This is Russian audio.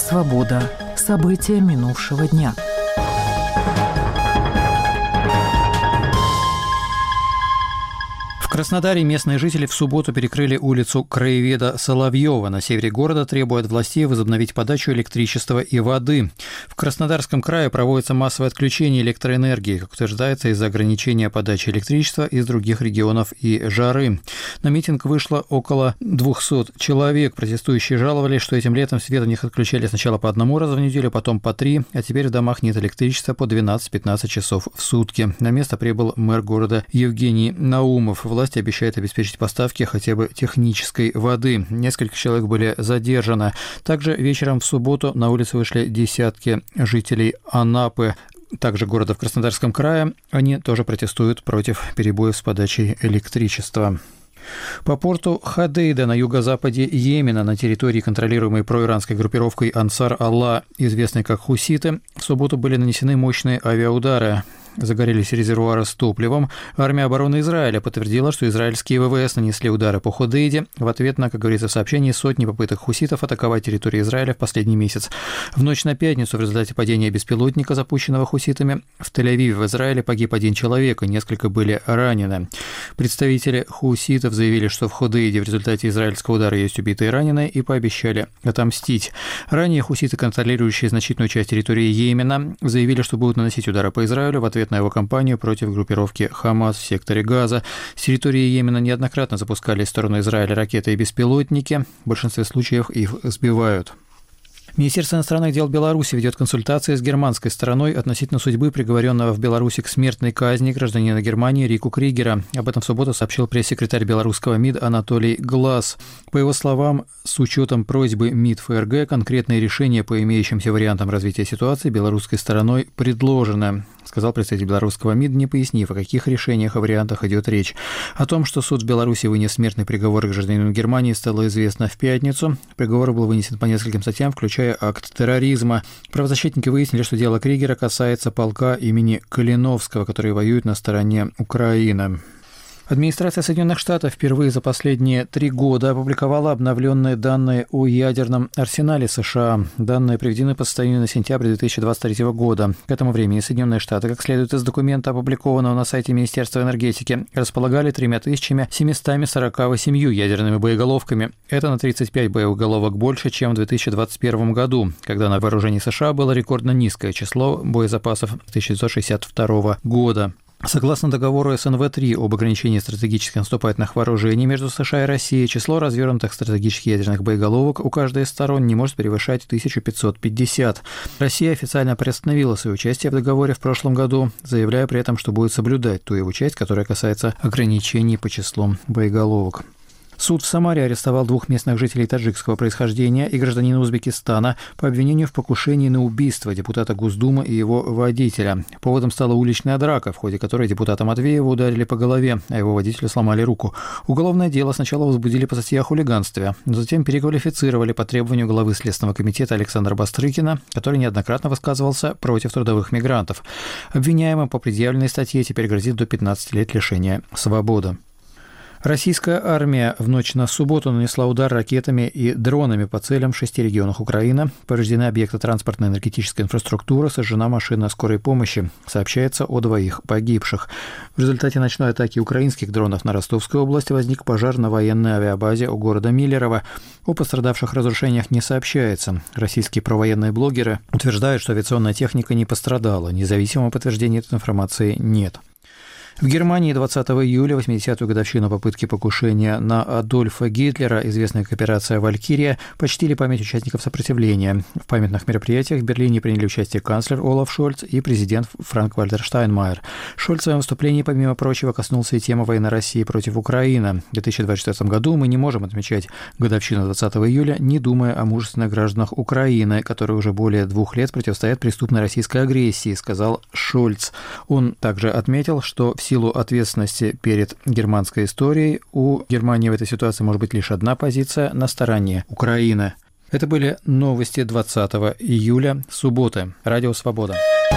«Свобода». События минувшего дня. В Краснодаре местные жители в субботу перекрыли улицу краеведа Соловьева на севере города, требуя от властей возобновить подачу электричества и воды. В Краснодарском крае проводится массовое отключение электроэнергии, как утверждается, из-за ограничения подачи электричества из других регионов и жары. На митинг вышло около 200 человек. Протестующие жаловались, что этим летом свет у них отключали сначала по одному разу в неделю, потом по 3, а теперь в домах нет электричества по 12-15 часов в сутки. На место прибыл мэр города Евгений Наумов. Власти обещают обеспечить поставки хотя бы технической воды. Несколько человек были задержаны. Также вечером в субботу на улицы вышли десятки жителей Анапы, также города в Краснодарском крае. Они тоже протестуют против перебоев с подачей электричества. По порту Ходейда на юго-западе Йемена, на территории, контролируемой проиранской группировкой Ансар-Алла, известной как хуситы, в субботу были нанесены мощные авиаудары. Загорелись резервуары с топливом. Армия обороны Израиля подтвердила, что израильские ВВС нанесли удары по Ходейде в ответ на, как говорится в сообщении, сотни попыток хуситов атаковать территорию Израиля в последний месяц. В ночь на пятницу в результате падения беспилотника, запущенного хуситами, в Тель-Авиве в Израиле погиб один человек, и несколько были ранены. Представители хуситов заявили, что в Ходейде в результате израильского удара есть убитые и раненые, и пообещали отомстить. Ранее хуситы, контролирующие значительную часть территории Йемена, заявили, что будут наносить удары по Израилю в ответ на его кампанию против группировки Хамас в секторе Газа. С территории Йемена неоднократно запускали в сторону Израиля ракеты и беспилотники. В большинстве случаев их сбивают. Министерство иностранных дел Беларуси ведет консультации с германской стороной относительно судьбы приговоренного в Беларуси к смертной казни гражданина Германии Рику Кригера. Об этом в субботу сообщил пресс-секретарь белорусского МИД Анатолий Глаз. По его словам, с учетом просьбы МИД ФРГ, конкретные решения по имеющимся вариантам развития ситуации белорусской стороной предложены, сказал представитель белорусского МИД, не пояснив, о каких решениях и вариантах идет речь. О том, что суд в Беларуси вынес смертный приговор к гражданину Германии, стало известно в пятницу. Приговор был вынесен по нескольким статьям, включая акт терроризма. Правозащитники выяснили, что дело Кригера касается полка имени Калиновского, который воюет на стороне Украины. Администрация Соединенных Штатов впервые за последние 3 года опубликовала обновленные данные о ядерном арсенале США. Данные приведены по состоянию на сентябрь 2023 года. К этому времени Соединенные Штаты, как следует из документа, опубликованного на сайте Министерства энергетики, располагали 3748 ядерными боеголовками. Это на 35 боеголовок больше, чем в 2021 году, когда на вооружении США было рекордно низкое число боезапасов 1962 года. Согласно договору СНВ-3 об ограничении стратегических наступательных вооружений между США и Россией, число развернутых стратегических ядерных боеголовок у каждой из сторон не может превышать 1550. Россия официально приостановила свое участие в договоре в прошлом году, заявляя при этом, что будет соблюдать ту его часть, которая касается ограничений по числу боеголовок. Суд в Самаре арестовал 2 местных жителей таджикского происхождения и гражданина Узбекистана по обвинению в покушении на убийство депутата Госдумы и его водителя. Поводом стала уличная драка, в ходе которой депутата Матвеева ударили по голове, а его водителю сломали руку. Уголовное дело сначала возбудили по статье о хулиганстве, но затем переквалифицировали по требованию главы Следственного комитета Александра Бастрыкина, который неоднократно высказывался против трудовых мигрантов. Обвиняемым по предъявленной статье теперь грозит до 15 лет лишения свободы. Российская армия в ночь на субботу нанесла удар ракетами и дронами по целям в 6 регионах Украины. Повреждены объекты транспортной и энергетической инфраструктуры, сожжена машина скорой помощи. Сообщается о 2 погибших. В результате ночной атаки украинских дронов на Ростовской области возник пожар на военной авиабазе у города Миллерово. О пострадавших разрушениях не сообщается. Российские провоенные блогеры утверждают, что авиационная техника не пострадала. Независимого подтверждения этой информации нет. В Германии 20 июля, 80-ю годовщину попытки покушения на Адольфа Гитлера, известная как операция «Валькирия», почтили память участников сопротивления. В памятных мероприятиях в Берлине приняли участие канцлер Олаф Шольц и президент Франк-Вальтер Штайнмайер. Шольц в своем выступлении, помимо прочего, коснулся и темы войны России против Украины. В 2024 году мы не можем отмечать годовщину 20 июля, не думая о мужественных гражданах Украины, которые уже более 2 лет противостоят преступной российской агрессии, сказал Шольц. Он также отметил, что в силу ответственности перед германской историей у Германии в этой ситуации может быть лишь одна позиция – на стороне Украины. Это были новости 20 июля, субботы. Радио «Свобода».